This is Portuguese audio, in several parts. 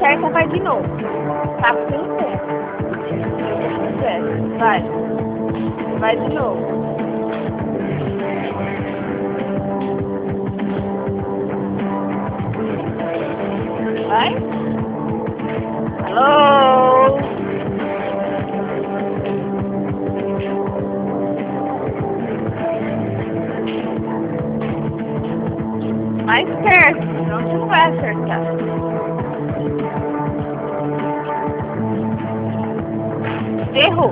acerta, vai de novo. Tá com um tempo. Vai. Vai de novo. Vai. Alô? Mais perto, senão você não vai acertar. Errou.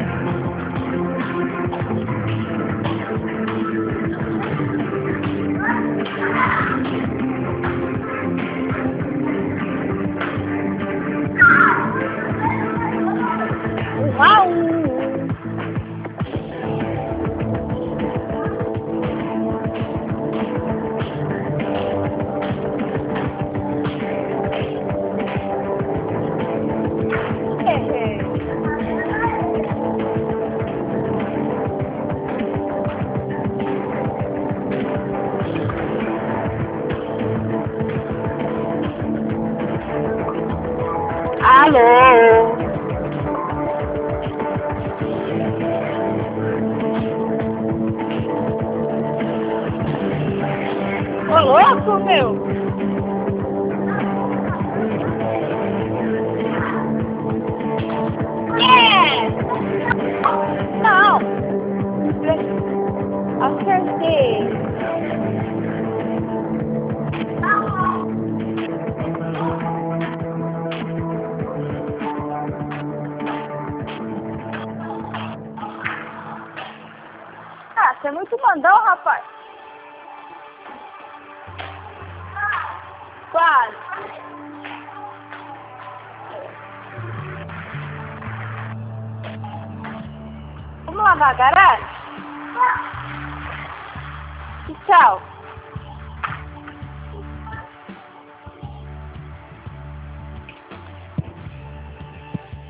Uau! Alô? Ô louco, meu! Yeah! Não! Acertei! Ah, você é muito mandão, rapaz! Quase! Vamos lavar a garagem? Tchau!